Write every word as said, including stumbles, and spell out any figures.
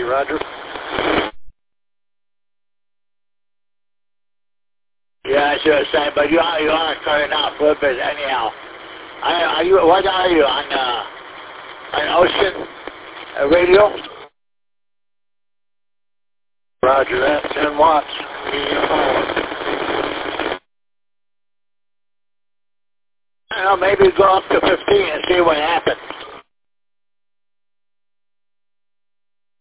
Roger. Yeah, I see what you're saying, but you are, you are cutting out for a bit anyhow. I, are you, what are you, on, uh, on Ocean uh, Radio? Roger that, ten watts. I don't know, maybe go up to fifteen and see what happens.